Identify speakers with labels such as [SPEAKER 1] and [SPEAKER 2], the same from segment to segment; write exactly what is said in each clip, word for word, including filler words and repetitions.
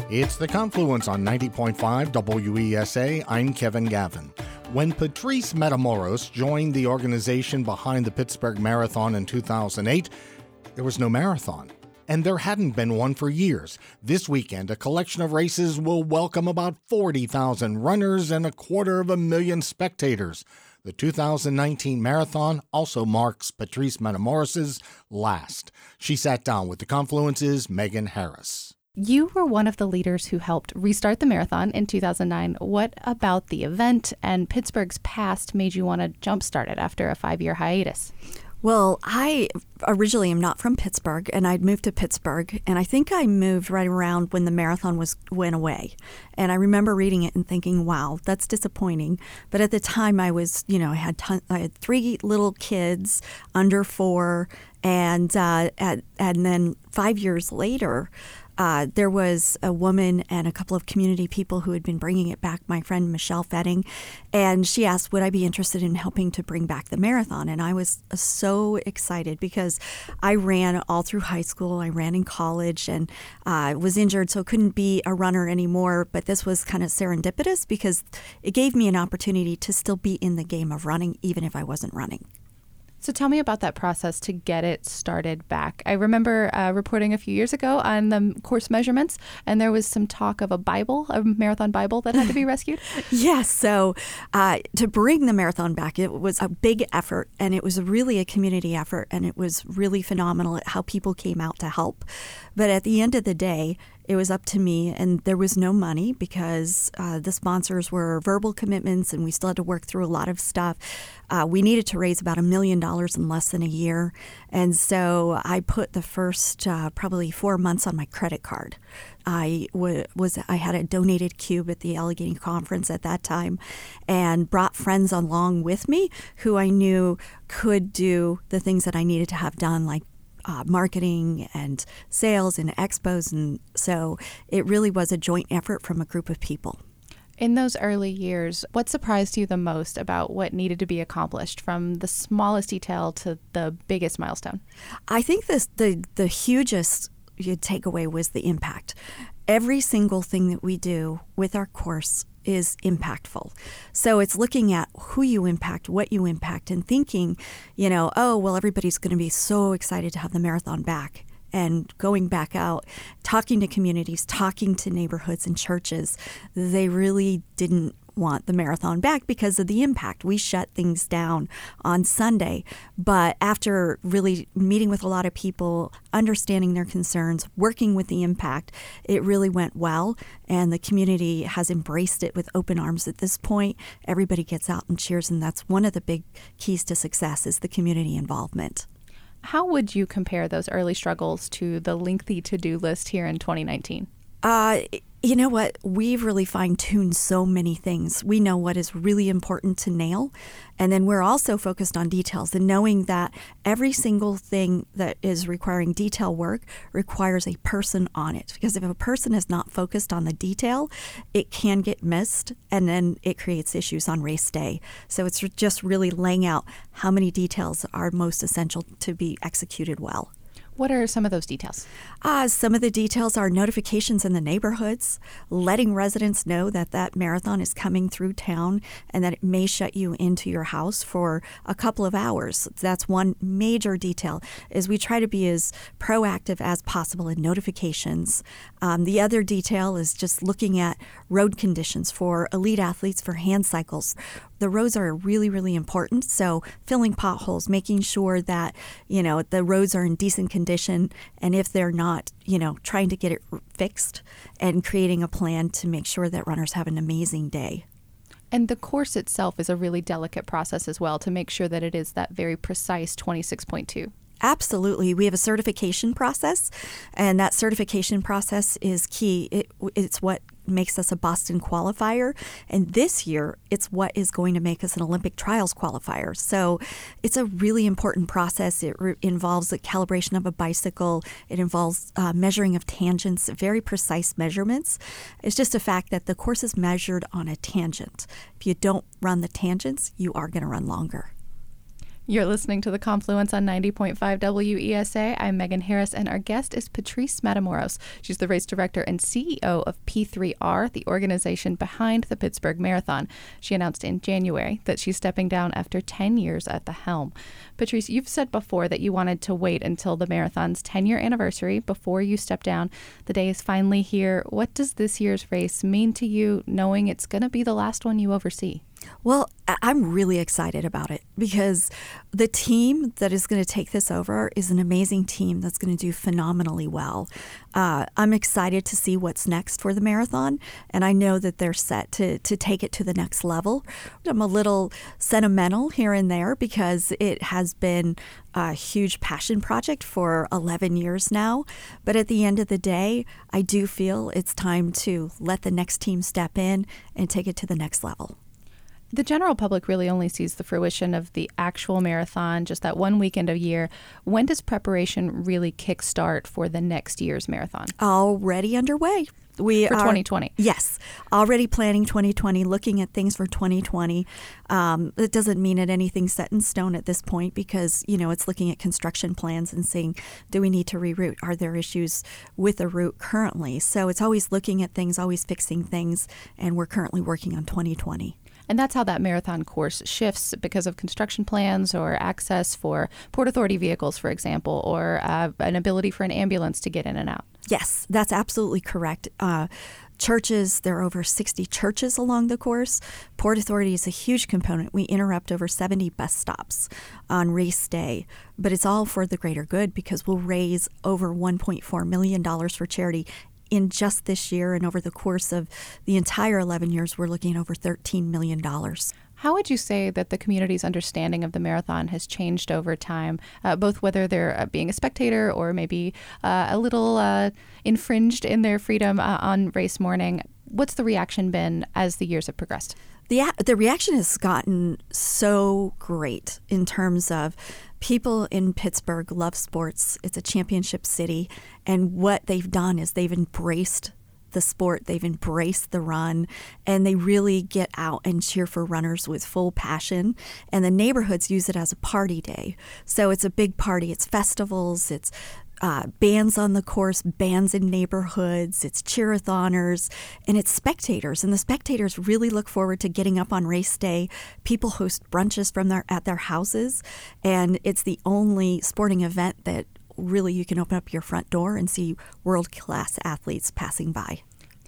[SPEAKER 1] It's The Confluence on ninety point five W E S A. I'm Kevin Gavin. When Patrice Matamoros joined the organization behind the Pittsburgh Marathon in two thousand eight, there was no marathon. And there hadn't been one for years. This weekend, a collection of races will welcome about forty thousand runners and a quarter of a million spectators. The two thousand nineteen marathon also marks Patrice Matamoros' last. She sat down with The Confluence's Megan Harris.
[SPEAKER 2] You were one of the leaders who helped restart the marathon in two thousand nine. What about the event and Pittsburgh's past made you want to jumpstart it after a five-year hiatus?
[SPEAKER 3] Well, I originally am not from Pittsburgh, and I'd moved to Pittsburgh, and I think I moved right around when the marathon was went away. And I remember reading it and thinking, wow, that's disappointing. But at the time, I was, you know, I had ton- I had three little kids under four, and uh, at, and then five years later, Uh, there was a woman and a couple of community people who had been bringing it back, my friend Michelle Fetting, and she asked, would I be interested in helping to bring back the marathon? And I was so excited because I ran all through high school. I ran in college and uh, was injured, so couldn't be a runner anymore. But this was kind of serendipitous because it gave me an opportunity to still be in the game of running, even if I wasn't running.
[SPEAKER 2] So tell me about that process to get it started back. I remember uh, reporting a few years ago on the course measurements, and there was some talk of a Bible, a marathon Bible that had to be rescued.
[SPEAKER 3] Yes. So uh, to bring the marathon back, it was a big effort, and it was really a community effort, and it was really phenomenal how people came out to help. But at the end of the day, it was up to me, and there was no money because uh, the sponsors were verbal commitments, and we still had to work through a lot of stuff. Uh, we needed to raise about a million dollars in less than a year, and so I put the first uh, probably four months on my credit card. I w- was I had a donated cube at the Allegheny Conference at that time, and brought friends along with me who I knew could do the things that I needed to have done, like Uh, marketing and sales and expos. And so it really was a joint effort from a group of people.
[SPEAKER 2] In those early years, what surprised you the most about what needed to be accomplished, from the smallest detail to the biggest milestone?
[SPEAKER 3] I think this, the, the hugest takeaway was the impact. Every single thing that we do with our course is impactful. So it's looking at who you impact, what you impact, and thinking, you know, oh, well, everybody's going to be so excited to have the marathon back. And going back out, talking to communities, talking to neighborhoods and churches, they really didn't want the marathon back because of the impact. We shut things down on Sunday, but after really meeting with a lot of people, understanding their concerns, working with the impact, it really went well, and the community has embraced it with open arms at this point. Everybody gets out and cheers, and that's one of the big keys to success is the community involvement.
[SPEAKER 2] How would you compare those early struggles to the lengthy to-do list here in twenty nineteen?
[SPEAKER 3] Uh, you know what? We've really fine-tuned so many things. We know what is really important to nail. And then we're also focused on details and knowing that every single thing that is requiring detail work requires a person on it. Because if a person is not focused on the detail, it can get missed, and then it creates issues on race day. So it's just really laying out how many details are most essential to be executed well.
[SPEAKER 2] What are some of those details?
[SPEAKER 3] Uh, some of the details are notifications in the neighborhoods, letting residents know that that marathon is coming through town and that it may shut you into your house for a couple of hours. That's one major detail, is we try to be as proactive as possible in notifications. Um, the other detail is just looking at road conditions for elite athletes for hand cycles. The roads are really, really important. So filling potholes, making sure that, you know, the roads are in decent condition. And if they're not, you know, trying to get it fixed and creating a plan to make sure that runners have an amazing day.
[SPEAKER 2] And the course itself is a really delicate process as well to make sure that it is that very precise twenty-six point two.
[SPEAKER 3] Absolutely. We have a certification process, and that certification process is key. It, it's what makes us a Boston qualifier, and this year it's what is going to make us an Olympic trials qualifier. So it's a really important process. It re- involves the calibration of a bicycle. It involves uh, measuring of tangents, very precise measurements. It's just a fact that the course is measured on a tangent. If you don't run the tangents, you are going to run longer.
[SPEAKER 2] You're listening to The Confluence on ninety point five W E S A. I'm Megan Harris, and our guest is Patrice Matamoros. She's the race director and C E O of P three R, the organization behind the Pittsburgh Marathon. She announced in January that she's stepping down after ten years at the helm. Patrice, you've said before that you wanted to wait until the marathon's ten-year anniversary before you step down. The day is finally here. What does this year's race mean to you, knowing it's going to be the last one you oversee?
[SPEAKER 3] Well, I'm really excited about it because the team that is going to take this over is an amazing team that's going to do phenomenally well. Uh, I'm excited to see what's next for the marathon, and I know that they're set to, to take it to the next level. I'm a little sentimental here and there because it has been a huge passion project for eleven years now. But at the end of the day, I do feel it's time to let the next team step in and take it to the next level.
[SPEAKER 2] The general public really only sees the fruition of the actual marathon just that one weekend a year. When does preparation really kickstart for the next year's marathon?
[SPEAKER 3] Already underway. We
[SPEAKER 2] for
[SPEAKER 3] are,
[SPEAKER 2] twenty twenty.
[SPEAKER 3] Yes, already planning twenty twenty, looking at things for twenty twenty. Um, it doesn't mean that anything's set in stone at this point because, you know, it's looking at construction plans and seeing, do we need to reroute? Are there issues with the route currently? So it's always looking at things, always fixing things, and we're currently working on twenty twenty.
[SPEAKER 2] And that's how that marathon course shifts because of construction plans or access for Port Authority vehicles, for example, or uh, an ability for an ambulance to get in and out.
[SPEAKER 3] Yes, that's absolutely correct. Uh, churches, there are over sixty churches along the course. Port Authority is a huge component. We interrupt over seventy bus stops on race day, but it's all for the greater good because we'll raise over one point four million dollars for charity in just this year, and over the course of the entire eleven years, we're looking at over thirteen million dollars.
[SPEAKER 2] How would you say that the community's understanding of the marathon has changed over time, uh, both whether they're uh, being a spectator or maybe uh, a little uh, infringed in their freedom uh, on race morning? What's the reaction been as the years have progressed?
[SPEAKER 3] The, the reaction has gotten so great in terms of people in Pittsburgh love sports. It's a championship city. And what they've done is they've embraced the sport. They've embraced the run. And they really get out and cheer for runners with full passion. And the neighborhoods use it as a party day. So it's a big party. It's festivals. It's Uh, bands on the course, bands in neighborhoods, it's cheer-a-thoners, and it's spectators. And the spectators really look forward to getting up on race day. People host brunches from their at their houses, and it's the only sporting event that really you can open up your front door and see world-class athletes passing by.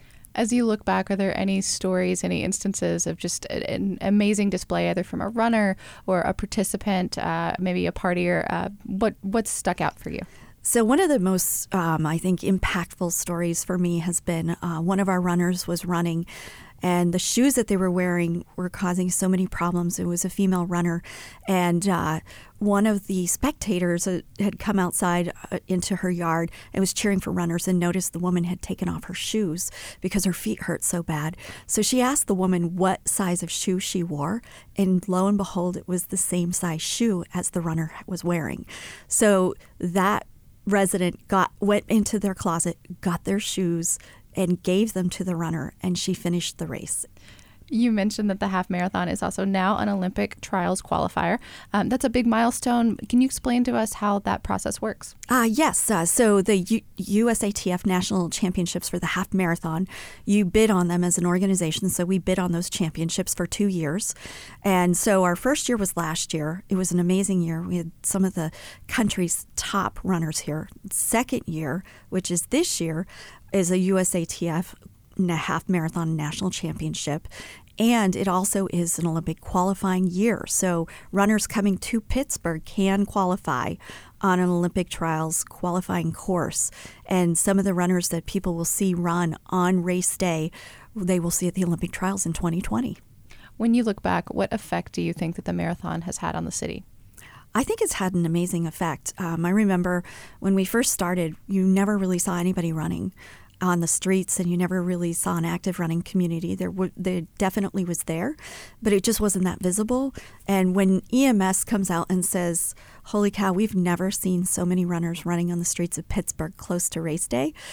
[SPEAKER 2] As you look back, are there any stories, any instances of just an amazing display, either from a runner or a participant, uh, maybe a partier? Uh, what what's stuck out for you?
[SPEAKER 3] So one of the most, um, I think, impactful stories for me has been uh, one of our runners was running, and the shoes that they were wearing were causing so many problems. It was a female runner, and uh, one of the spectators uh, had come outside uh, into her yard and was cheering for runners and noticed the woman had taken off her shoes because her feet hurt so bad. So she asked the woman what size of shoe she wore, and lo and behold, it was the same size shoe as the runner was wearing. So that resident got went into their closet, got their shoes, and gave them to the runner, and she finished the race.
[SPEAKER 2] You mentioned that the half marathon is also now an Olympic trials qualifier. Um, that's a big milestone. Can you explain to us how that process works?
[SPEAKER 3] Uh, yes. Uh, so the U- U S A T F National Championships for the half marathon, you bid on them as an organization. So we bid on those championships for two years. And so our first year was last year. It was an amazing year. We had some of the country's top runners here. Second year, which is this year, is a U S A T F half marathon national championship, and it also is an Olympic qualifying year. So runners coming to Pittsburgh can qualify on an Olympic trials qualifying course, and some of the runners that people will see run on race day, they will see at the Olympic trials in twenty twenty.
[SPEAKER 2] When you look back, what effect do you think that the marathon has had on the city?
[SPEAKER 3] I think it's had an amazing effect. Um, I remember when we first started, you never really saw anybody running on the streets, and you never really saw an active running community. There, w- there definitely was there, but it just wasn't that visible. And when E M S comes out and says, holy cow, we've never seen so many runners running on the streets of Pittsburgh close to race day,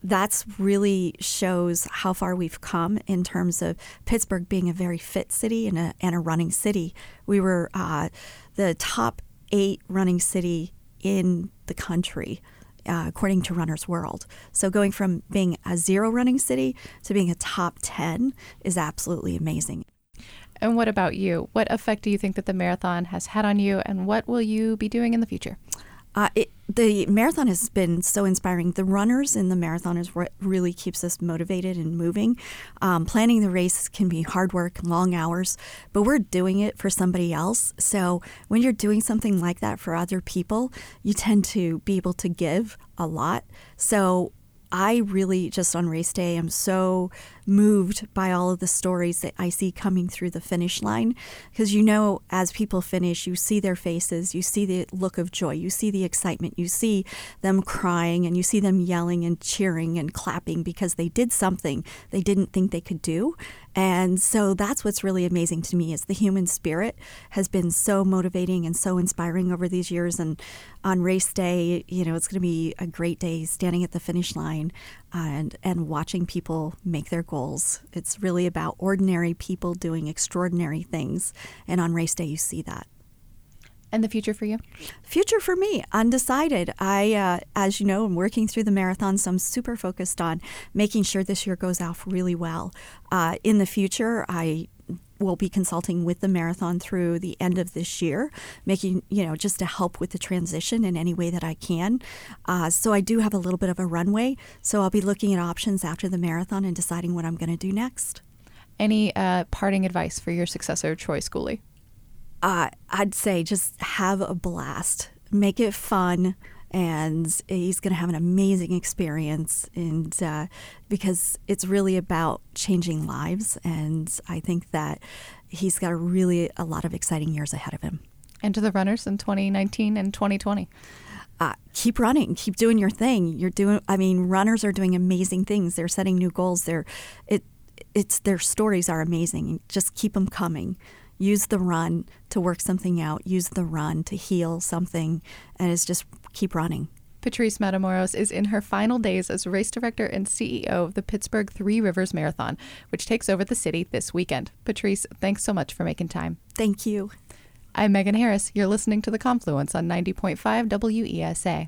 [SPEAKER 3] that's really shows how far we've come in terms of Pittsburgh being a very fit city and a, and a running city. We were uh, the top eight running city in the country, uh, according to Runner's World. So going from being a zero running city to being a top ten is absolutely amazing.
[SPEAKER 2] And what about you? What effect do you think that the marathon has had on you, and what will you be doing in the future?
[SPEAKER 3] Uh, it, the marathon has been so inspiring. The runners in the marathon is what really keeps us motivated and moving. Um, planning the race can be hard work, long hours, but we're doing it for somebody else. So when you're doing something like that for other people, you tend to be able to give a lot. So I really, just on race day, am so moved by all of the stories that I see coming through the finish line. Because, you know, as people finish, you see their faces, you see the look of joy, you see the excitement, you see them crying, and you see them yelling and cheering and clapping because they did something they didn't think they could do. And so that's what's really amazing to me is the human spirit has been so motivating and so inspiring over these years. And on race day, you know, it's going to be a great day standing at the finish line and and watching people make their goals. It's really about ordinary people doing extraordinary things. And on race day, you see that.
[SPEAKER 2] And the future for you?
[SPEAKER 3] Future for me, undecided. I, uh, as you know, I'm working through the marathon, so I'm super focused on making sure this year goes off really well. Uh, in the future, I will be consulting with the marathon through the end of this year, making, you know, just to help with the transition in any way that I can. Uh, so I do have a little bit of a runway. So I'll be looking at options after the marathon and deciding what I'm going to do next.
[SPEAKER 2] Any uh, parting advice for your successor, Troy Schooley?
[SPEAKER 3] Uh, I'd say just have a blast, make it fun, and he's going to have an amazing experience. And uh, because it's really about changing lives, and I think that he's got a really a lot of exciting years ahead of him.
[SPEAKER 2] And to the runners in twenty nineteen and twenty twenty.
[SPEAKER 3] Uh, keep running, keep doing your thing. You're doing. I mean, runners are doing amazing things. They're setting new goals. They're it. It's their stories are amazing. Just keep them coming. Use the run to work something out. Use the run to heal something, and it's just keep running.
[SPEAKER 2] Patrice Matamoros is in her final days as race director and C E O of the Pittsburgh Three Rivers Marathon, which takes over the city this weekend. Patrice, thanks so much for making time.
[SPEAKER 3] Thank you.
[SPEAKER 2] I'm Megan Harris. You're listening to The Confluence on ninety point five W E S A.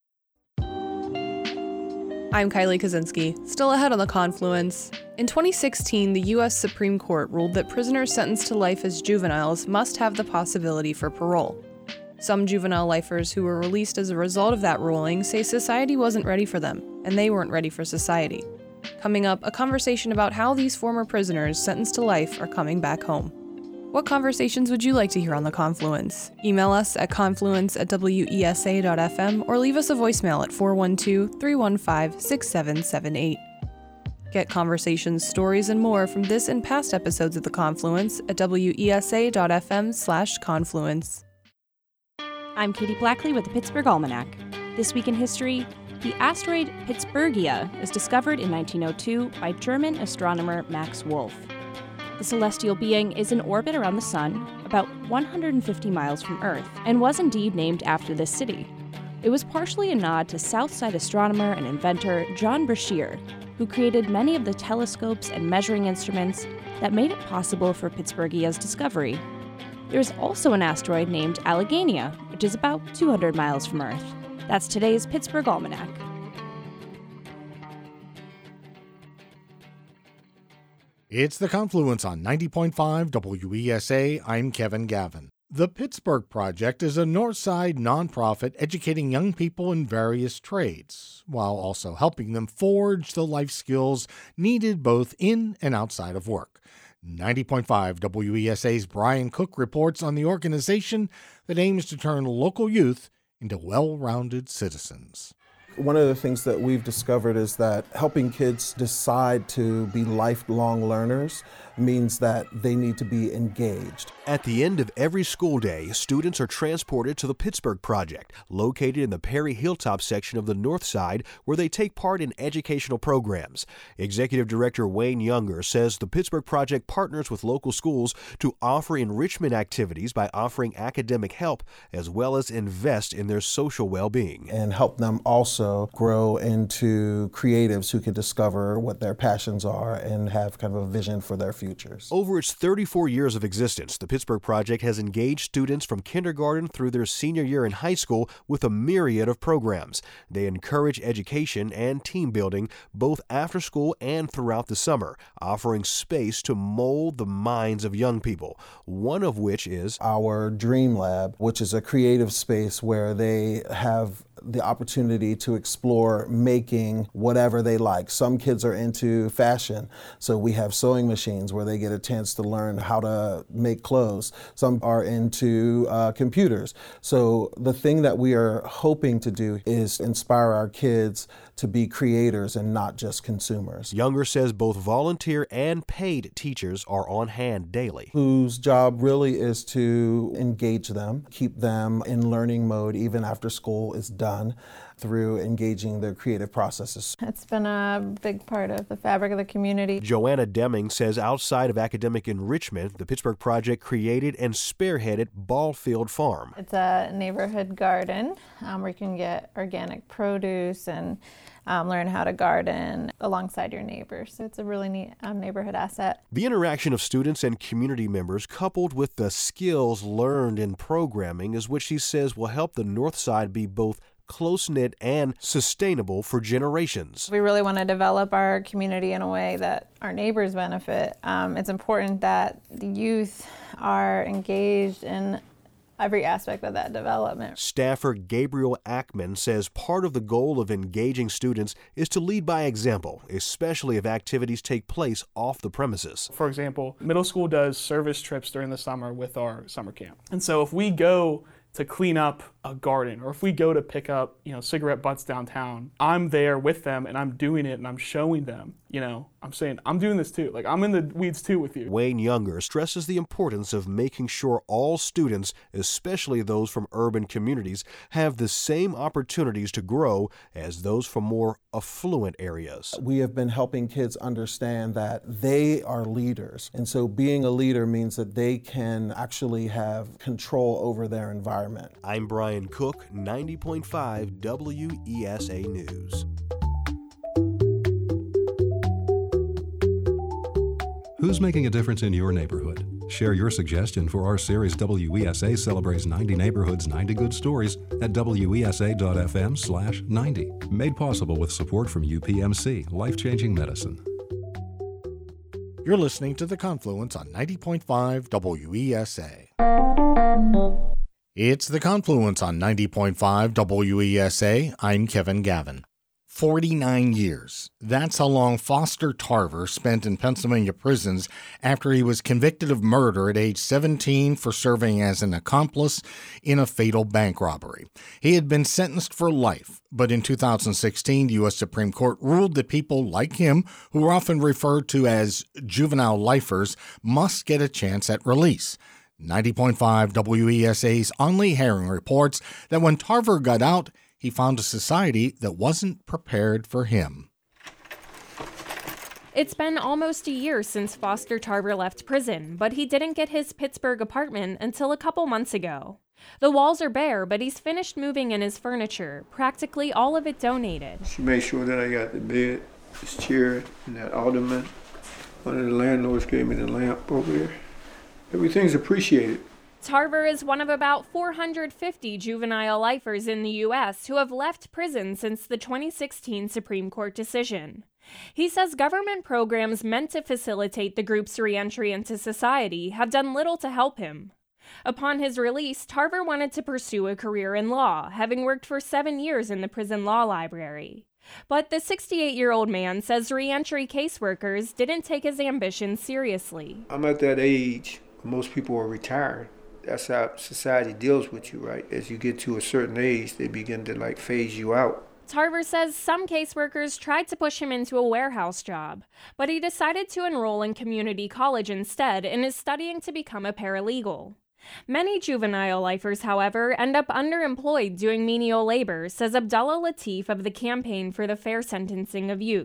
[SPEAKER 4] I'm Kylie Kaczynski, still ahead on The Confluence. In twenty sixteen, the U S Supreme Court ruled that prisoners sentenced to life as juveniles must have the possibility for parole. Some juvenile lifers who were released as a result of that ruling say society wasn't ready for them, and they weren't ready for society. Coming up, a conversation about how these former prisoners sentenced to life are coming back home. What conversations would you like to hear on The Confluence? Email us at confluence at W E S A dot F M or leave us a voicemail at four one two, three one five, six seven seven eight. Get conversations, stories, and more from this and past episodes of The Confluence at W E S A dot F M slash confluence.
[SPEAKER 5] I'm Katie Blackley with the Pittsburgh Almanac. This week in history, the asteroid Pittsburghia is discovered in nineteen oh two by German astronomer Max Wolf. The celestial being is in orbit around the Sun, about one hundred fifty miles from Earth, and was indeed named after this city. It was partially a nod to Southside astronomer and inventor John Brashear, who created many of the telescopes and measuring instruments that made it possible for Pittsburghia's discovery. There is also an asteroid named Alleghania, which is about two hundred miles from Earth. That's today's Pittsburgh Almanac.
[SPEAKER 1] It's The Confluence on ninety point five W E S A. I'm Kevin Gavin. The Pittsburgh Project is a Northside nonprofit educating young people in various trades, while also helping them forge the life skills needed both in and outside of work. ninety point five W E S A's Brian Cook reports on the organization that aims to turn local youth into well-rounded citizens.
[SPEAKER 6] One of the things that we've discovered is that helping kids decide to be lifelong learners means that they need to be engaged.
[SPEAKER 7] At the end of every school day, students are transported to the Pittsburgh Project, located in the Perry Hilltop section of the North Side, where they take part in educational programs. Executive Director Wayne Younger says the Pittsburgh Project partners with local schools to offer enrichment activities by offering academic help, as well as invest in their social well-being.
[SPEAKER 6] And help them also also grow into creatives who can discover what their passions are and have kind of a vision for their futures.
[SPEAKER 7] Over its thirty-four years of existence, the Pittsburgh Project has engaged students from kindergarten through their senior year in high school with a myriad of programs. They encourage education and team building both after school and throughout the summer, offering space to mold the minds of young people, one of which is
[SPEAKER 6] our Dream Lab, which is a creative space where they have the opportunity to explore making whatever they like. Some kids are into fashion, so we have sewing machines where they get a chance to learn how to make clothes. Some are into uh, computers. So the thing that we are hoping to do is inspire our kids to be creators and not just consumers.
[SPEAKER 7] Younger says both volunteer and paid teachers are on hand daily,
[SPEAKER 6] whose job really is to engage them, keep them in learning mode even after school is done, through engaging their creative processes.
[SPEAKER 8] It's been a big part of the fabric of the community.
[SPEAKER 7] Joanna Deming says outside of academic enrichment, the Pittsburgh Project created and spearheaded Ballfield Farm.
[SPEAKER 8] It's a neighborhood garden um, where you can get organic produce and um, learn how to garden alongside your neighbors. So it's a really neat um, neighborhood asset.
[SPEAKER 7] The interaction of students and community members, coupled with the skills learned in programming, is what she says will help the North Side be both close-knit and sustainable for generations.
[SPEAKER 8] We really want to develop our community in a way that our neighbors benefit. Um, it's important that the youth are engaged in every aspect of that development.
[SPEAKER 7] Staffer Gabriel Ackman says part of the goal of engaging students is to lead by example, especially if activities take place off the premises.
[SPEAKER 9] For example, middle school does service trips during the summer with our summer camp. And so if we go to clean up a garden, or if we go to pick up, you know, cigarette butts downtown, I'm there with them and I'm doing it and I'm showing them, you know, I'm saying, I'm doing this too. Like, I'm in the weeds too with you.
[SPEAKER 7] Wayne Younger stresses the importance of making sure all students, especially those from urban communities, have the same opportunities to grow as those from more affluent areas.
[SPEAKER 6] We have been helping kids understand that they are leaders. And so being a leader means that they can actually have control over their environment.
[SPEAKER 7] I'm Brian Cook, ninety point five W E S A News.
[SPEAKER 10] Who's making a difference in your neighborhood? Share your suggestion for our series W E S A Celebrates ninety Neighborhoods, ninety Good Stories at W E S A dot F M slash ninety. Made possible with support from U P M C, Life-Changing Medicine.
[SPEAKER 1] You're listening to The Confluence on ninety point five W E S A. It's The Confluence on ninety point five W E S A. I'm Kevin Gavin. forty-nine years. That's how long Foster Tarver spent in Pennsylvania prisons after he was convicted of murder at age seventeen for serving as an accomplice in a fatal bank robbery. He had been sentenced for life, but in two thousand sixteen, the U S Supreme Court ruled that people like him, who are often referred to as juvenile lifers, must get a chance at release. ninety point five W E S A's Onley Herring reports that when Tarver got out, he found a society that wasn't prepared for him.
[SPEAKER 11] It's been almost a year since Foster Tarver left prison, but he didn't get his Pittsburgh apartment until a couple months ago. The walls are bare, but he's finished moving in his furniture, practically all of it donated.
[SPEAKER 12] She made sure that I got the bed, this chair, and that ottoman. One of the landlords gave me the lamp over there. Everything's appreciated.
[SPEAKER 11] Tarver is one of about four hundred fifty juvenile lifers in the U S who have left prison since the twenty sixteen Supreme Court decision. He says government programs meant to facilitate the group's reentry into society have done little to help him. Upon his release, Tarver wanted to pursue a career in law, having worked for seven years in the prison law library. But the sixty-eight-year-old man says reentry caseworkers didn't take his ambition seriously.
[SPEAKER 12] I'm at that age, most people are retired. That's how society deals with you, right? As you get to a certain age, they begin to like phase you out.
[SPEAKER 11] Tarver says some caseworkers tried to push him into a warehouse job, but he decided to enroll in community college instead and is studying to become a paralegal. Many juvenile lifers, however, end up underemployed doing menial labor, says Abdullah Latif of the Campaign for the Fair Sentencing of Youth.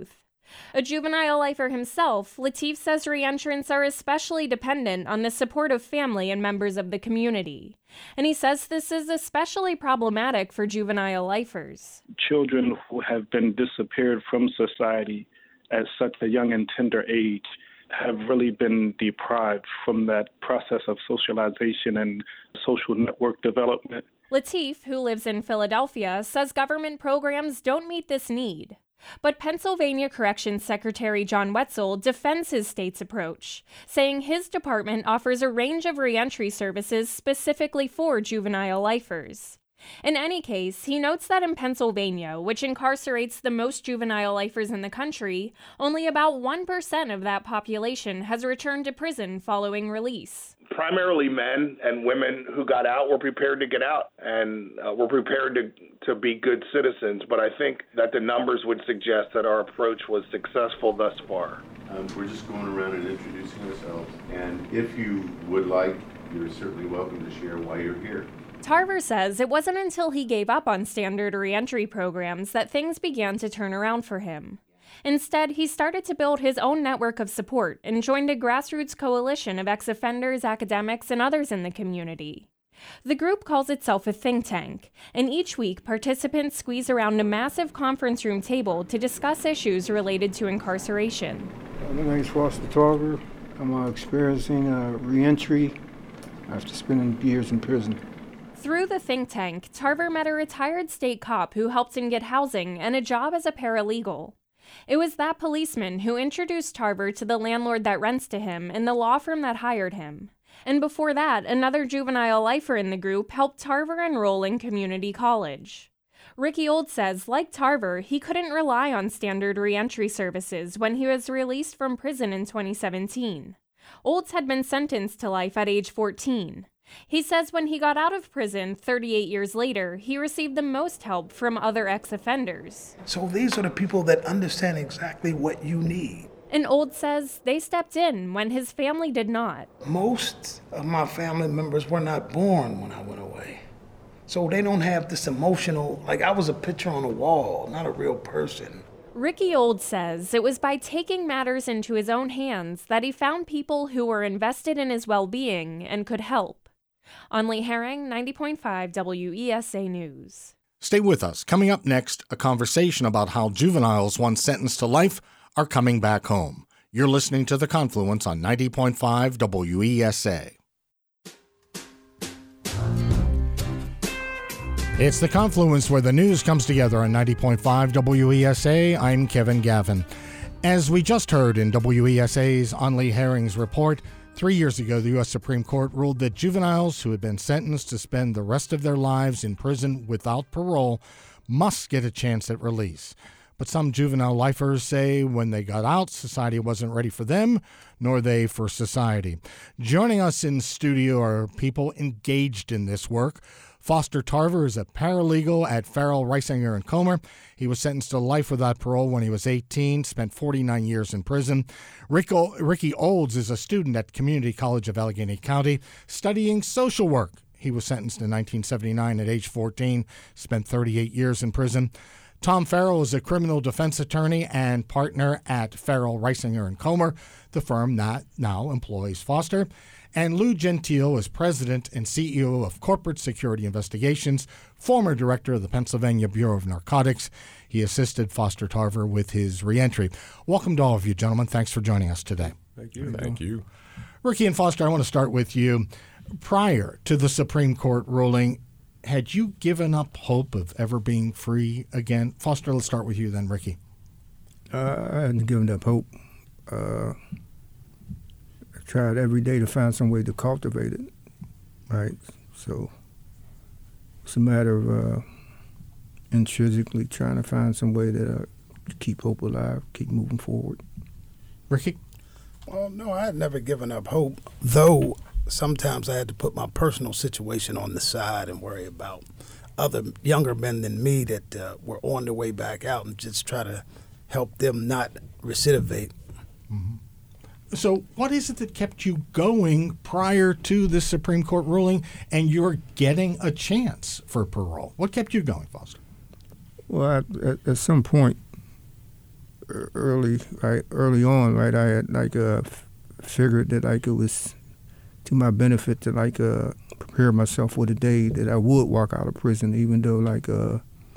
[SPEAKER 11] A juvenile lifer himself, Latif says reentrants are especially dependent on the support of family and members of the community. And he says this is especially problematic for juvenile lifers.
[SPEAKER 13] Children who have been disappeared from society at such a young and tender age have really been deprived from that process of socialization and social network development.
[SPEAKER 11] Latif, who lives in Philadelphia, says government programs don't meet this need. But Pennsylvania Corrections Secretary John Wetzel defends his state's approach, saying his department offers a range of reentry services specifically for juvenile lifers. In any case, he notes that in Pennsylvania, which incarcerates the most juvenile lifers in the country, only about one percent of that population has returned to prison following release.
[SPEAKER 14] Primarily men and women who got out were prepared to get out and uh, were prepared to, to be good citizens. But I think that the numbers would suggest that our approach was successful thus far.
[SPEAKER 15] Um, we're just going around and introducing ourselves. And if you would like, you're certainly welcome to share why you're here.
[SPEAKER 11] Tarver says it wasn't until he gave up on standard reentry programs that things began to turn around for him. Instead, he started to build his own network of support and joined a grassroots coalition of ex-offenders, academics, and others in the community. The group calls itself a think tank, and each week participants squeeze around a massive conference room table to discuss issues related to incarceration.
[SPEAKER 16] My name is Foster Tarver. I'm uh, experiencing uh, reentry after spending years in prison.
[SPEAKER 11] Through the think tank, Tarver met a retired state cop who helped him get housing and a job as a paralegal. It was that policeman who introduced Tarver to the landlord that rents to him and the law firm that hired him. And before that, another juvenile lifer in the group helped Tarver enroll in community college. Ricky Old says, like Tarver, he couldn't rely on standard reentry services when he was released from prison in twenty seventeen. Olds had been sentenced to life at age fourteen. He says when he got out of prison thirty-eight years later, he received the most help from other ex-offenders.
[SPEAKER 17] So these are the people that understand exactly what you need.
[SPEAKER 11] And Old says they stepped in when his family did not.
[SPEAKER 17] Most of my family members were not born when I went away. So they don't have this emotional, like I was a picture on a wall, not a real person.
[SPEAKER 11] Ricky Old says it was by taking matters into his own hands that he found people who were invested in his well-being and could help. Anli Herring, ninety point five W E S A News.
[SPEAKER 1] Stay with us. Coming up next, a conversation about how juveniles once sentenced to life are coming back home. You're listening to The Confluence on ninety point five W E S A. It's The Confluence, where the news comes together on ninety point five W E S A. I'm Kevin Gavin. As we just heard in W E S A's Anli Herring's report, three years ago, the U S Supreme Court ruled that juveniles who had been sentenced to spend the rest of their lives in prison without parole must get a chance at release. But some juvenile lifers say when they got out, society wasn't ready for them, nor they for society. Joining us in studio are people engaged in this work. Foster Tarver is a paralegal at Farrell, Reisinger and Comer. He was sentenced to life without parole when he was eighteen, spent forty-nine years in prison. Rick o- Ricky Olds is a student at Community College of Allegheny County studying social work. He was sentenced in nineteen seventy-nine at age fourteen, spent thirty-eight years in prison. Tom Farrell is a criminal defense attorney and partner at Farrell, Reisinger and Comer, the firm that now employs Foster. And Lou Gentile is president and C E O of Corporate Security Investigations, former director of the Pennsylvania Bureau of Narcotics. He assisted Foster Tarver with his reentry. Welcome to all of you, gentlemen. Thanks for joining us today.
[SPEAKER 18] Thank you. Thank you.
[SPEAKER 1] Ricky and Foster, I want to start with you. Prior to the Supreme Court ruling, had you given up hope of ever being free again? Foster, let's start with you then, Ricky.
[SPEAKER 16] Uh, I hadn't given up hope. Uh, I tried every day to find some way to cultivate it, right? So it's a matter of uh, intrinsically trying to find some way to uh, keep hope alive, keep moving forward.
[SPEAKER 1] Ricky?
[SPEAKER 17] Well, no, I had never given up hope, though sometimes I had to put my personal situation on the side and worry about other younger men than me that uh, were on their way back out and just try to help them not recidivate.
[SPEAKER 1] Mm-hmm. So what is it that kept you going prior to the Supreme Court ruling and you're getting a chance for parole? What kept you going, Foster?
[SPEAKER 16] Well, at, at, at some point, early, right, early on, right, I had like uh, f- figured that like it was to my benefit to like uh, prepare myself for the day that I would walk out of prison, even though like uh,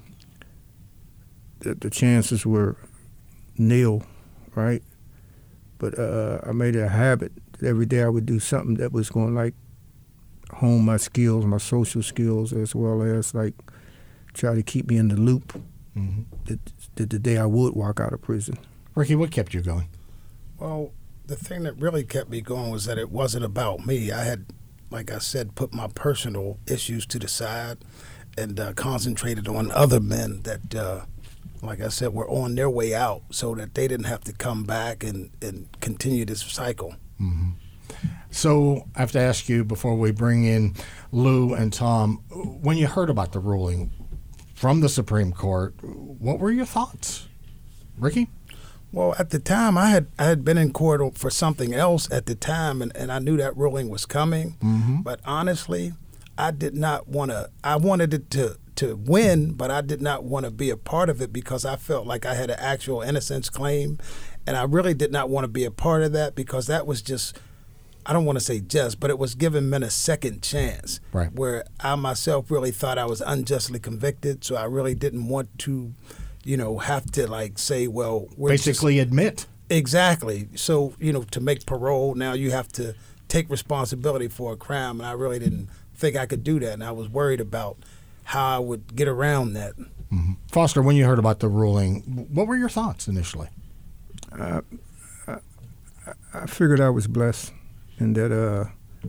[SPEAKER 16] the, the chances were nil, right? But uh, I made it a habit that every day I would do something that was going to like hone my skills, my social skills, as well as like try to keep me in the loop. Mm-hmm. That, that the day I would walk out of prison.
[SPEAKER 1] Ricky, what kept you going?
[SPEAKER 17] Well, the thing that really kept me going was that it wasn't about me. I had, like I said, put my personal issues to the side and uh, concentrated on other men that, uh, like I said, were on their way out so that they didn't have to come back and, and continue this cycle.
[SPEAKER 1] Mm-hmm. So I have to ask you before we bring in Lou and Tom, when you heard about the ruling from the Supreme Court, what were your thoughts? Ricky?
[SPEAKER 17] Well, at the time, I had I had been in court for something else at the time, and, and I knew that ruling was coming. Mm-hmm. But honestly, I did not want to, I wanted it to, to win, but I did not want to be a part of it because I felt like I had an actual innocence claim. And I really did not want to be a part of that because that was just, I don't want to say just, but it was giving men a second chance.
[SPEAKER 1] Right.
[SPEAKER 17] Where I myself really thought I was unjustly convicted, so I really didn't want to, you know, have to like say, well, we're
[SPEAKER 1] basically
[SPEAKER 17] just,
[SPEAKER 1] admit.
[SPEAKER 17] Exactly. So, you know, to make parole, now you have to take responsibility for a crime, and I really didn't think I could do that, and I was worried about how I would get around that.
[SPEAKER 1] Mm-hmm. Foster, when you heard about the ruling, what were your thoughts initially?
[SPEAKER 16] Uh, I, I figured I was blessed. And that uh,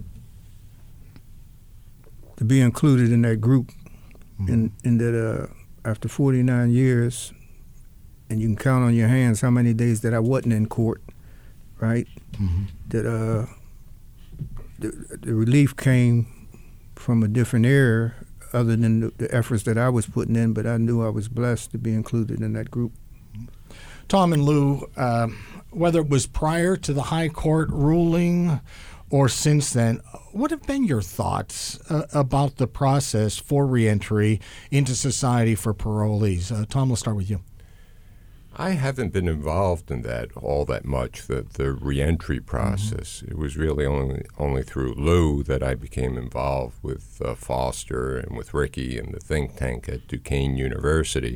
[SPEAKER 16] to be included in that group, mm-hmm. and, and that uh, after forty-nine years, and you can count on your hands how many days that I wasn't in court, right? Mm-hmm. That uh, the, the relief came from a different area other than the, the efforts that I was putting in, but I knew I was blessed to be included in that group.
[SPEAKER 1] Tom and Lou, uh, whether it was prior to the high court ruling or since then, what have been your thoughts uh, about the process for reentry into society for parolees? Uh, Tom, let's start with you.
[SPEAKER 18] I haven't been involved in that all that much, the, the reentry process. Mm-hmm. It was really only only through Lou that I became involved with uh, Foster and with Ricky and the think tank at Duquesne University.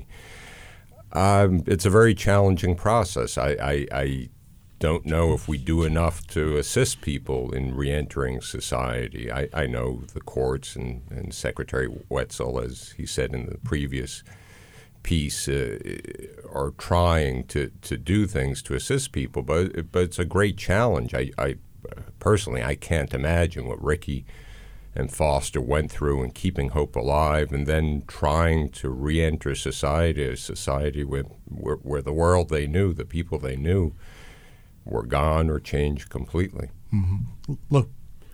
[SPEAKER 18] Um, it's a very challenging process. I, I, I don't know if we do enough to assist people in reentering society. I, I know the courts and, and Secretary Wetzel, as he said in the previous piece, uh, are trying to, to do things to assist people, but but it's a great challenge. I, I personally, I can't imagine what Ricky and Foster went through in keeping hope alive and then trying to reenter society, a society where, where, where the world they knew, the people they knew, were gone or changed completely.
[SPEAKER 1] Mm-hmm. Look.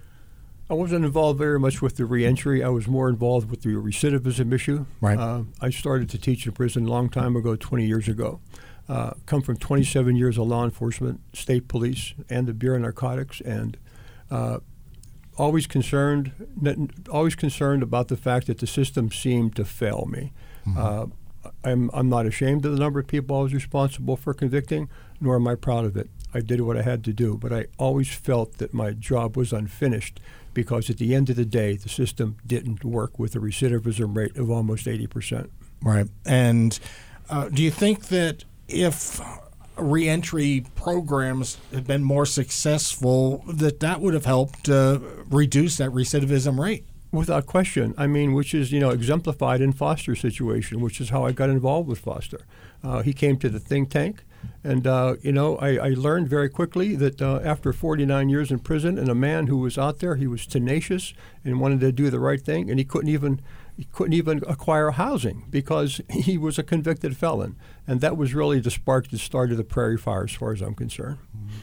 [SPEAKER 19] I wasn't involved very much with the reentry. I was more involved with the recidivism issue.
[SPEAKER 1] Right.
[SPEAKER 19] Uh, I started to teach in prison a long time ago, twenty years ago. Uh, come from twenty-seven years of law enforcement, state police, and the Bureau of Narcotics, and uh, always concerned, always concerned about the fact that the system seemed to fail me. Mm-hmm. Uh, I'm, I'm not ashamed of the number of people I was responsible for convicting, nor am I proud of it. I did what I had to do, but I always felt that my job was unfinished because at the end of the day, the system didn't work with a recidivism rate of almost eighty percent.
[SPEAKER 1] Right. And uh, do you think that if reentry programs had been more successful, that that would have helped uh, reduce that recidivism rate?
[SPEAKER 19] Without question. I mean, which is, you know, exemplified in Foster's situation, which is how I got involved with Foster. Uh, he came to the think tank, and, uh, you know, I, I learned very quickly that uh, after forty-nine years in prison, and a man who was out there, he was tenacious and wanted to do the right thing, and he couldn't even he couldn't even acquire housing because he was a convicted felon. And that was really the spark that started the Prairie Fire, as far as I'm concerned.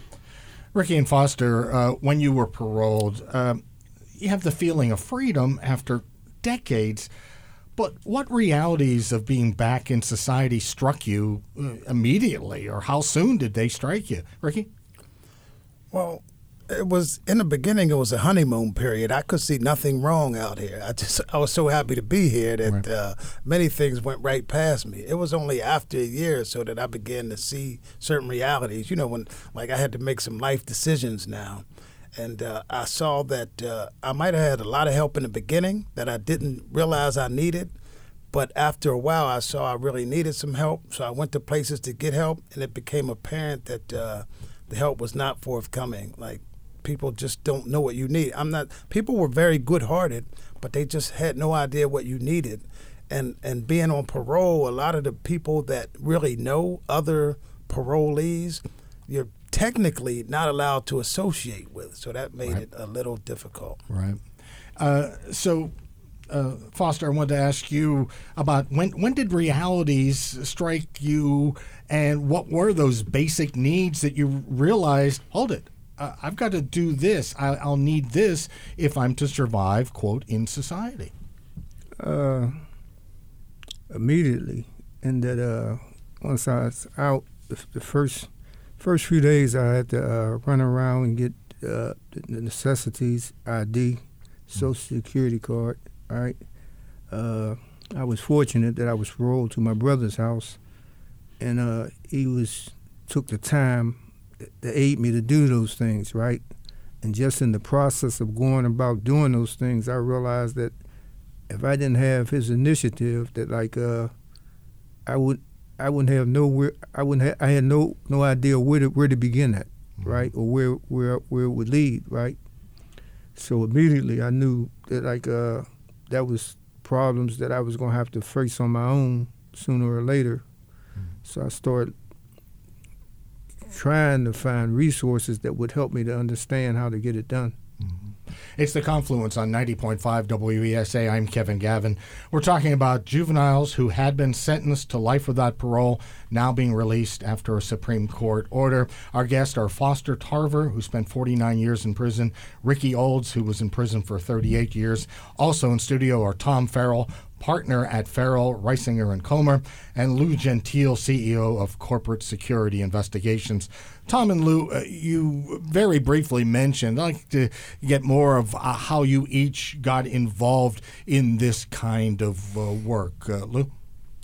[SPEAKER 1] Ricky and Foster, uh, when you were paroled, uh, you have the feeling of freedom after decades, but what realities of being back in society struck you uh, immediately, or how soon did they strike you? Ricky?
[SPEAKER 17] Well, it was in the beginning. It was a honeymoon period. I could see nothing wrong out here. I just I was so happy to be here that right. uh, many things went right past me. It was only after a year or so that I began to see certain realities. You know, when like I had to make some life decisions now, and uh, I saw that uh, I might have had a lot of help in the beginning that I didn't realize I needed. But after a while, I saw I really needed some help, so I went to places to get help, and it became apparent that uh, the help was not forthcoming. Like, people just don't know what you need. I'm not. People were very good-hearted, but they just had no idea what you needed. And and being on parole, a lot of the people that really know other parolees, you're technically not allowed to associate with, so that made right. it a little difficult.
[SPEAKER 1] Right. Uh, so. Uh, Foster, I wanted to ask you about when when did realities strike you, and what were those basic needs that you realized, hold it, uh, I've got to do this, I, I'll need this if I'm to survive, quote, in society?
[SPEAKER 16] Uh, immediately. And that uh, once I was out, the, the first first few days I had to uh, run around and get uh, the necessities, I D, Social Security card. All right. Uh, I was fortunate that I was paroled to my brother's house, and uh, he was took the time to aid me to do those things, right? And just in the process of going about doing those things, I realized that if I didn't have his initiative, that like uh, I would I wouldn't have nowhere I wouldn't ha- I had no no idea where to where to begin at, right? Or where where where it would lead, right? So immediately I knew that like uh. that was problems that I was going to have to face on my own sooner or later. Mm-hmm. So I started trying to find resources that would help me to understand how to get it done.
[SPEAKER 1] Mm-hmm. It's The Confluence on ninety point five W E S A. I'm Kevin Gavin. We're talking about juveniles who had been sentenced to life without parole, now being released after a Supreme Court order. Our guests are Foster Tarver, who spent forty-nine years in prison, Ricky Olds, who was in prison for thirty-eight years. Also in studio are Tom Farrell, partner at Farrell, Reisinger and Comer, and Lou Gentile, C E O of Corporate Security Investigations. Tom and Lou, uh, you very briefly mentioned, I'd like to get more of uh, how you each got involved in this kind of uh, work. Uh, Lou?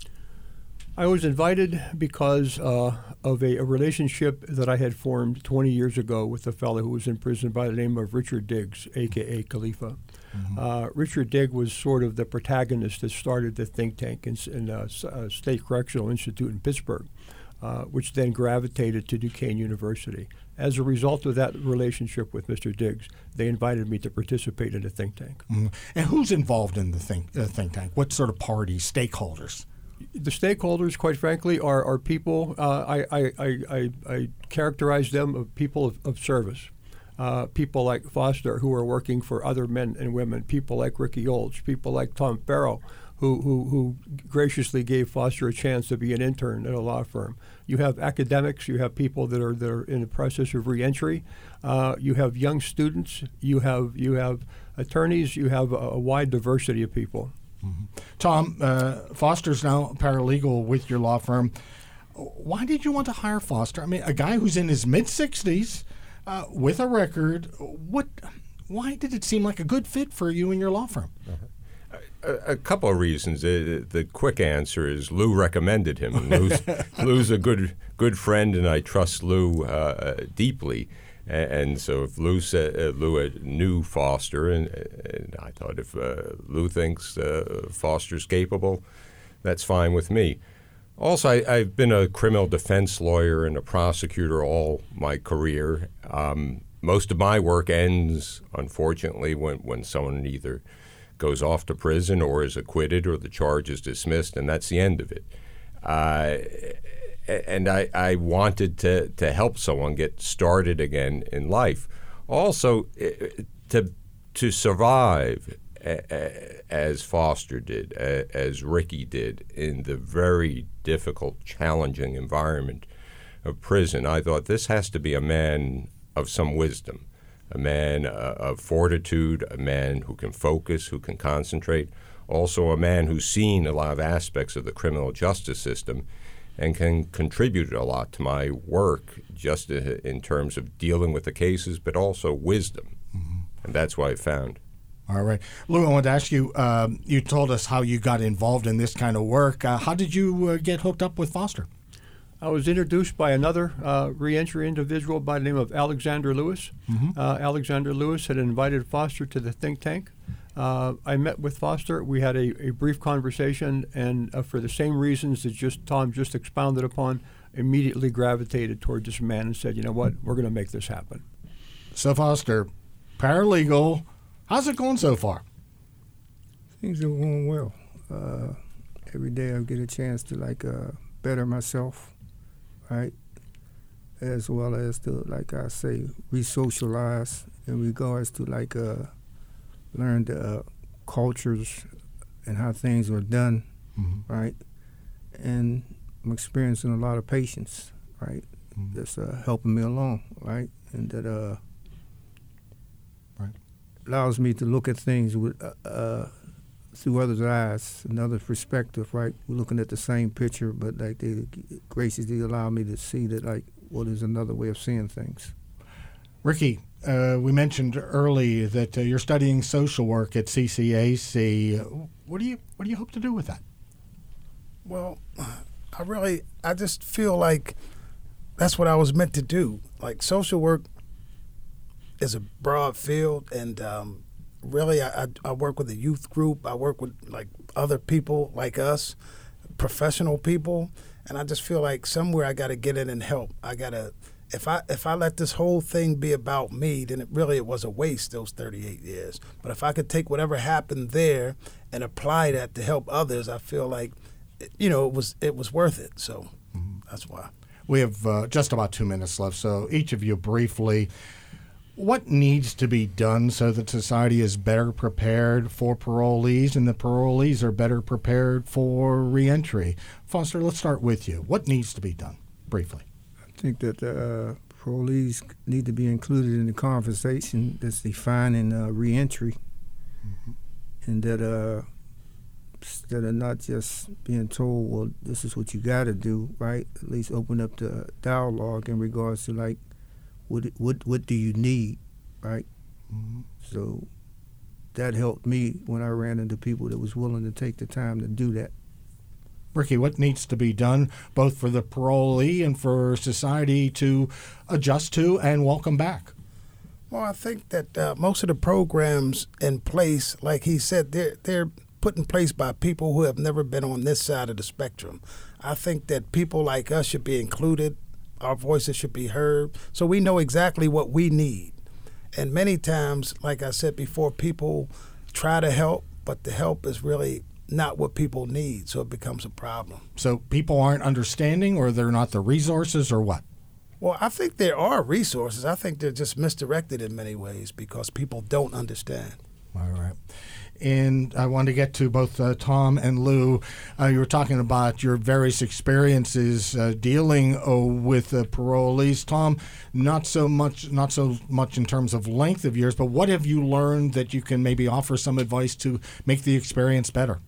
[SPEAKER 19] I was invited because uh, of a, a relationship that I had formed twenty years ago with a fellow who was in prison by the name of Richard Diggs, a k a. Khalifa. Mm-hmm. Uh, Richard Diggs was sort of the protagonist that started the think tank in, in uh, uh, State Correctional Institute in Pittsburgh, uh, which then gravitated to Duquesne University. As a result of that relationship with Mister Diggs, they invited me to participate in the think tank.
[SPEAKER 1] Mm-hmm. And who's involved in the think, uh, think tank? What sort of parties, stakeholders?
[SPEAKER 19] The stakeholders, quite frankly, are, are people, uh, I, I, I, I, I characterize them as people of, of service. Uh, people like Foster, who are working for other men and women, people like Ricky Olds, people like Tom Farrell, who, who, who graciously gave Foster a chance to be an intern at a law firm. You have academics, you have people that are, that are in the process of reentry, uh, you have young students, you have, you have attorneys, you have a, a wide diversity of people.
[SPEAKER 1] Mm-hmm. Tom, uh, Foster's now paralegal with your law firm. Why did you want to hire Foster? I mean, a guy who's in his mid-sixties uh, with a record. What? Why did it seem like a good fit for you and your law firm?
[SPEAKER 18] Uh-huh. A, a couple of reasons. Uh, the quick answer is Lou recommended him. Lou's, Lou's a good good friend, and I trust Lou uh, deeply. And so if Lou said, uh, Lou knew Foster, and, and I thought if uh, Lou thinks uh, Foster's capable, that's fine with me. Also, I, I've been a criminal defense lawyer and a prosecutor all my career. Um, most of my work ends, unfortunately, when, when someone either goes off to prison or is acquitted or the charge is dismissed, and that's the end of it. Uh, And I, I wanted to, to help someone get started again in life. Also, to to survive as Foster did, as Ricky did, in the very difficult, challenging environment of prison, I thought this has to be a man of some wisdom, a man of fortitude, a man who can focus, who can concentrate, also a man who's seen a lot of aspects of the criminal justice system and can contribute a lot to my work just in terms of dealing with the cases, but also wisdom. Mm-hmm. And that's what I found.
[SPEAKER 1] All right. Lou, I wanted to ask you, um, you told us how you got involved in this kind of work. Uh, how did you uh, get hooked up with Foster?
[SPEAKER 19] I was introduced by another uh, reentry individual by the name of Alexander Lewis. Mm-hmm. Uh, Alexander Lewis had invited Foster to the think tank. Uh, I met with Foster. We had a, a brief conversation, and uh, for the same reasons that just Tom just expounded upon, immediately gravitated toward this man and said, you know what, we're going to make this happen.
[SPEAKER 1] So Foster, paralegal, how's it going so far?
[SPEAKER 16] Things are going well. Uh, every day I get a chance to like uh, better myself, right? As well as to, like I say, re-socialize in regards to like uh, learn the uh, cultures and how things are done, mm-hmm. right? And I'm experiencing a lot of patience, right? Mm-hmm. That's uh, helping me along, right? And that uh,
[SPEAKER 1] right.
[SPEAKER 16] allows me to look at things with uh, uh, through others' eyes, another perspective, right? We're looking at the same picture, but like they graciously allow me to see that, like, what is another way of seeing things.
[SPEAKER 1] Ricky, uh, we mentioned early that uh, you're studying social work at C C A C. What do you what do you hope to do with that?
[SPEAKER 17] Well, I really, I just feel like that's what I was meant to do. Like, social work is a broad field, and um, really, I, I, I work with a youth group. I work with like other people like us, professional people, and I just feel like somewhere I got to get in and help. I gotta, if I if I let this whole thing be about me, then it really it was a waste, those thirty-eight years. But if I could take whatever happened there and apply that to help others, I feel like, you know, it was it was worth it. So mm-hmm. that's why.
[SPEAKER 1] We have uh, just about two minutes left, so each of you briefly, what needs to be done so that society is better prepared for parolees and the parolees are better prepared for reentry? Foster, let's start with you. What needs to be done, briefly?
[SPEAKER 16] I think that uh, parolees need to be included in the conversation that's defining uh, reentry, mm-hmm. and that uh, that are not just being told, well, this is what you got to do, right? At least open up the dialogue in regards to, like, what what what do you need, right? Mm-hmm. So that helped me when I ran into people that was willing to take the time to do that.
[SPEAKER 1] Ricky, what needs to be done both for the parolee and for society to adjust to and welcome back?
[SPEAKER 17] Well, I think that uh, most of the programs in place, like he said, they're they're put in place by people who have never been on this side of the spectrum. I think that people like us should be included. Our voices should be heard, so we know exactly what we need. And many times, like I said before, people try to help, but the help is really not what people need, so it becomes a problem.
[SPEAKER 1] So people aren't understanding, or they're not the resources, or what?
[SPEAKER 17] Well, I think there are resources. I think they're just misdirected in many ways because people don't understand.
[SPEAKER 1] All right. And I want to get to both uh, Tom and Lou. Uh, you were talking about your various experiences uh, dealing uh, with uh, parolees. Tom, not so much, not so much in terms of length of years, but what have you learned that you can maybe offer some advice to make the experience better?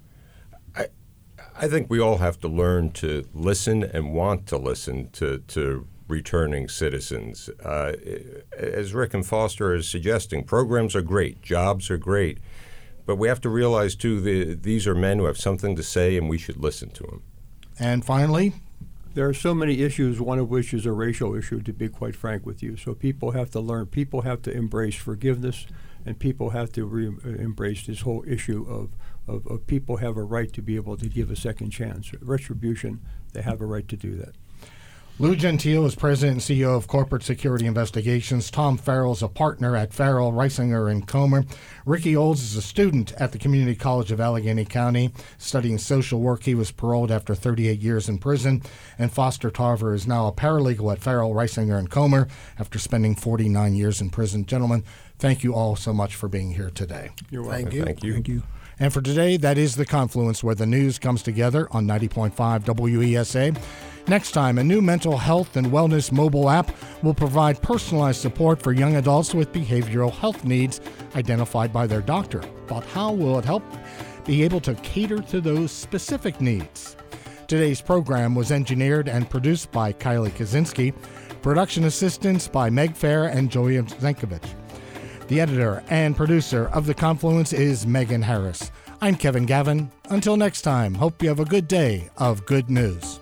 [SPEAKER 18] I, I think we all have to learn to listen and want to listen to to returning citizens. Uh, as Rick and Foster are suggesting, programs are great, jobs are great. But we have to realize, too, that these are men who have something to say, and we should listen to them.
[SPEAKER 1] And finally?
[SPEAKER 19] There are so many issues, one of which is a racial issue, to be quite frank with you. So people have to learn, people have to embrace forgiveness, and people have to re- embrace this whole issue of, of, of people have a right to be able to give a second chance. Retribution, they have a right to do that.
[SPEAKER 1] Lou Gentile is president and C E O of Corporate Security Investigations. Tom Farrell is a partner at Farrell, Reisinger, and Comer. Ricky Olds is a student at the Community College of Allegheny County, studying social work. He was paroled after thirty-eight years in prison. And Foster Tarver is now a paralegal at Farrell, Reisinger, and Comer after spending forty-nine years in prison. Gentlemen, thank you all so much for being here today.
[SPEAKER 19] You're welcome.
[SPEAKER 17] Thank you.
[SPEAKER 18] Thank you.
[SPEAKER 16] Thank you.
[SPEAKER 1] And for today, that is The Confluence, where the news comes together on ninety point five W E S A. Next time, a new mental health and wellness mobile app will provide personalized support for young adults with behavioral health needs identified by their doctor. But how will it help be able to cater to those specific needs? Today's program was engineered and produced by Kylie Kaczynski. Production assistance by Meg Fair and Joey Zenkovich. The editor and producer of The Confluence is Megan Harris. I'm Kevin Gavin. Until next time, hope you have a good day of good news.